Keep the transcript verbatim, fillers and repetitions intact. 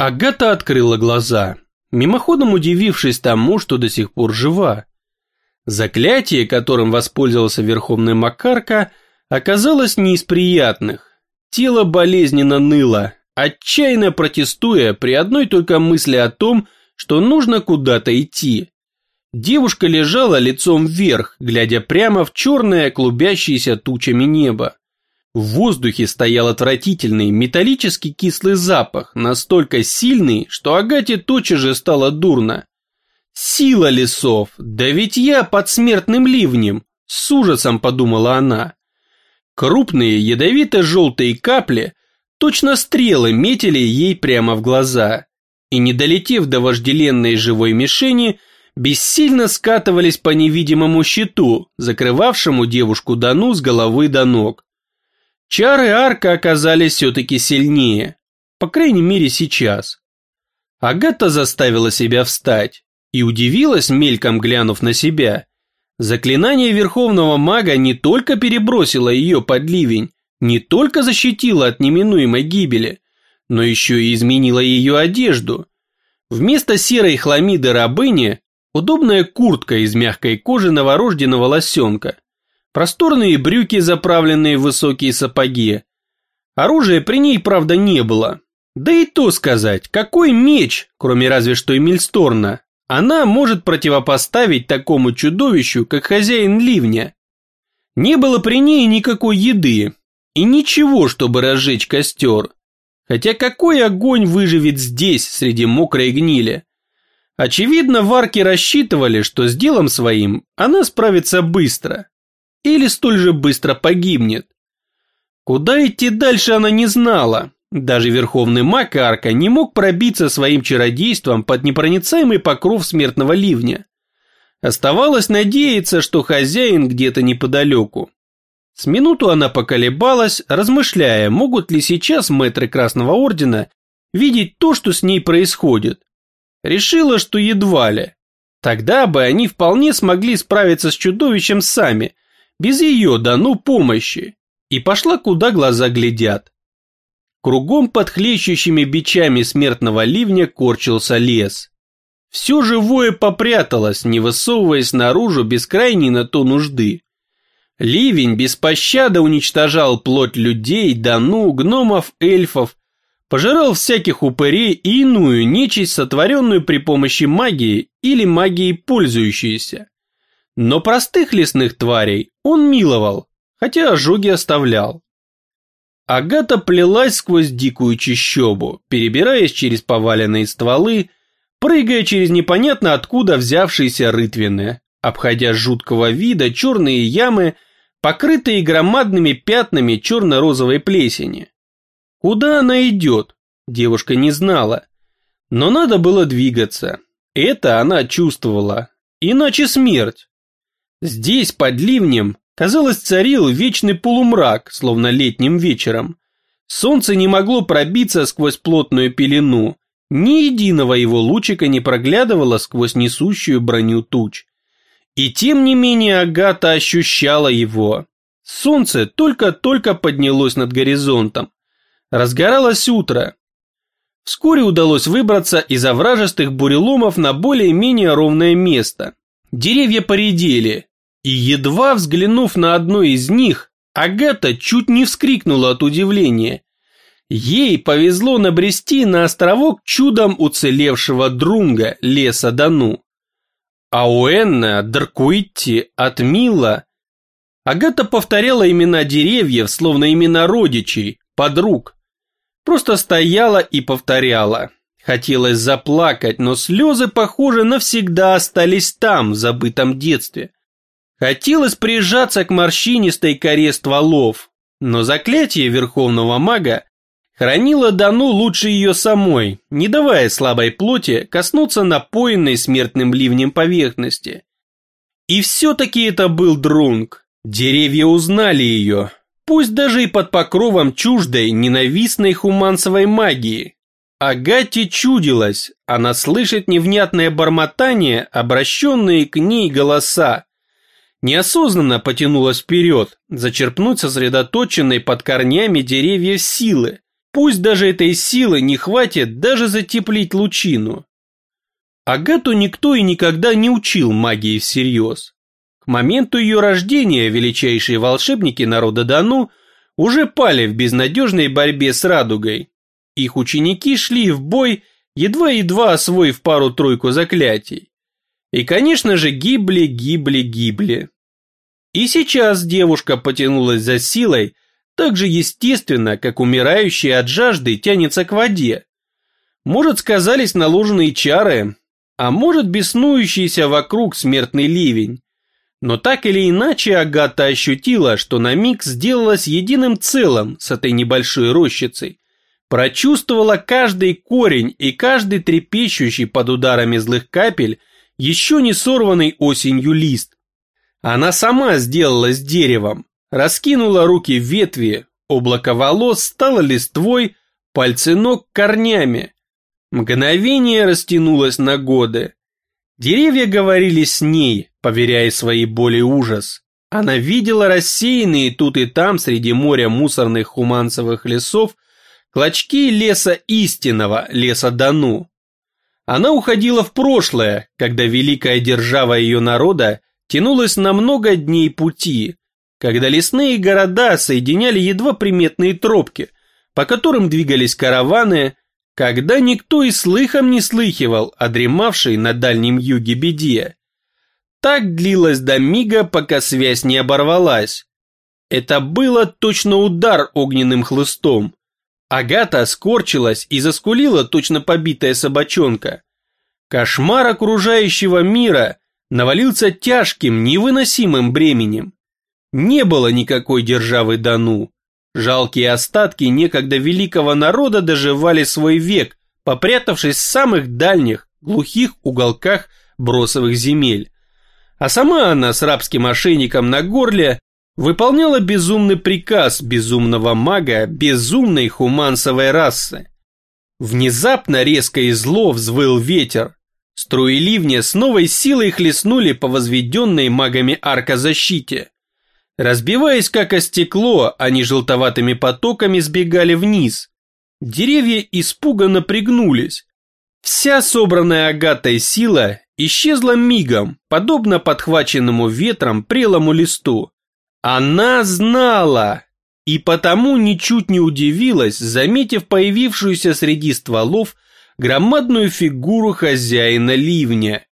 Агата открыла глаза, мимоходом удивившись тому, что до сих пор жива. Заклятие, которым воспользовался Верховный Макарка, оказалось не из приятных. Тело болезненно ныло, отчаянно протестуя при одной только мысли о том, что нужно куда-то идти. Девушка лежала лицом вверх, глядя прямо в черное клубящееся тучами небо. В воздухе стоял отвратительный металлический кислый запах, настолько сильный, что Агате тотчас же стало дурно. «Сила лесов! Да ведь я под смертным ливнем!» – с ужасом подумала она. Крупные ядовито-желтые капли, точно стрелы, метили ей прямо в глаза, и, не долетев до вожделенной живой мишени, бессильно скатывались по невидимому щиту, закрывавшему девушку Дану с головы до ног. Чары Арка оказались все-таки сильнее, по крайней мере сейчас. Агата заставила себя встать и удивилась, мельком глянув на себя. Заклинание Верховного Мага не только перебросило ее под ливень, не только защитило от неминуемой гибели, но еще и изменило ее одежду. Вместо серой хламиды рабыни удобная куртка из мягкой кожи новорожденного лосенка, просторные брюки, заправленные в высокие сапоги. Оружия при ней, правда, не было. Да и то сказать, какой меч, кроме разве что Эмильсторна, она может противопоставить такому чудовищу, как хозяин ливня. Не было при ней никакой еды и ничего, чтобы разжечь костер. Хотя какой огонь выживет здесь, среди мокрой гнили? Очевидно, варки рассчитывали, что с делом своим она справится быстро. Или столь же быстро погибнет. Куда идти дальше она не знала. Даже Верховный Маг Арка не мог пробиться своим чародейством под непроницаемый покров смертного ливня. Оставалось надеяться, что хозяин где-то неподалеку. С минуту она поколебалась, размышляя, могут ли сейчас мэтры Красного Ордена видеть то, что с ней происходит. Решила, что едва ли. Тогда бы они вполне смогли справиться с чудовищем сами, без ее Дану помощи, и пошла, куда глаза глядят. Кругом под хлещущими бичами смертного ливня корчился лес. Все живое попряталось, не высовываясь наружу без крайней на то нужды. Ливень без пощады уничтожал плоть людей, Дану, гномов, эльфов, пожирал всяких упырей и иную нечисть, сотворенную при помощи магии или магией пользующейся. Но простых лесных тварей он миловал, хотя ожоги оставлял. Агата плелась сквозь дикую чащобу, перебираясь через поваленные стволы, прыгая через непонятно откуда взявшиеся рытвины, обходя жуткого вида черные ямы, покрытые громадными пятнами черно-розовой плесени. Куда она идет, девушка не знала, но надо было двигаться. Это она чувствовала, иначе смерть. Здесь, под ливнем, казалось, царил вечный полумрак, словно летним вечером. Солнце не могло пробиться сквозь плотную пелену, ни единого его лучика не проглядывало сквозь несущую броню туч. И тем не менее Агата ощущала его. Солнце только-только поднялось над горизонтом. Разгоралось утро. Вскоре удалось выбраться из овражистых буреломов на более-менее ровное место. Деревья поредели, и едва взглянув на одно из них, Агата чуть не вскрикнула от удивления. Ей повезло набрести на островок чудом уцелевшего друнга леса Дану. Ауэнна, Дркуитти, Атмила. Агата повторяла имена деревьев, словно имена родичей, подруг. Просто стояла и повторяла. Хотелось заплакать, но слезы, похоже, навсегда остались там, в забытом детстве. Хотелось прижаться к морщинистой коре стволов, но заклятие Верховного Мага хранило Дану лучше ее самой, не давая слабой плоти коснуться напоенной смертным ливнем поверхности. И все-таки это был друнг. Деревья узнали ее, пусть даже и под покровом чуждой, ненавистной хумансовой магии. Агате чудилось, она слышит невнятное бормотание, обращенные к ней голоса. Неосознанно потянулась вперед, зачерпнуть сосредоточенной под корнями деревьев силы. Пусть даже этой силы не хватит даже затеплить лучину. Агату никто и никогда не учил магии всерьез. К моменту ее рождения величайшие волшебники народа Дану уже пали в безнадежной борьбе с радугой. Их ученики шли в бой, едва-едва освоив пару-тройку заклятий. И, конечно же, гибли, гибли, гибли. И сейчас девушка потянулась за силой так же естественно, как умирающий от жажды тянется к воде. Может, сказались наложенные чары, а может, беснующийся вокруг смертный ливень. Но так или иначе Агата ощутила, что на миг сделалась единым целым с этой небольшой рощицей. Прочувствовала каждый корень и каждый трепещущий под ударами злых капель еще не сорванный осенью лист. Она сама сделалась деревом, раскинула руки в ветви, облако волос стало листвой, пальцы ног корнями. Мгновение растянулось на годы. Деревья говорили с ней, поверяя своей боли ужас. Она видела рассеянные тут и там среди моря мусорных хуманцевых лесов клочки леса истинного, леса Дану. Она уходила в прошлое, когда великая держава ее народа тянулась на много дней пути, когда лесные города соединяли едва приметные тропки, по которым двигались караваны, когда никто и слыхом не слыхивал о дремавшей на дальнем юге беде. Так длилось до мига, пока связь не оборвалась. Это было точно удар огненным хлыстом. Агата скорчилась и заскулила точно побитая собачонка. Кошмар окружающего мира навалился тяжким, невыносимым бременем. Не было никакой державы Дану. Жалкие остатки некогда великого народа доживали свой век, попрятавшись в самых дальних, глухих уголках бросовых земель. А сама она с рабским ошейником на горле выполняла безумный приказ безумного мага безумной хумансовой расы. Внезапно резко и зло взвыл ветер. Струи ливня с новой силой хлестнули по возведенной магами аркозащите. Разбиваясь как о стекло, они желтоватыми потоками сбегали вниз. Деревья испуганно пригнулись. Вся собранная Агатой сила исчезла мигом, подобно подхваченному ветром прелому листу. Она знала, и потому ничуть не удивилась, заметив появившуюся среди стволов громадную фигуру хозяина ливня.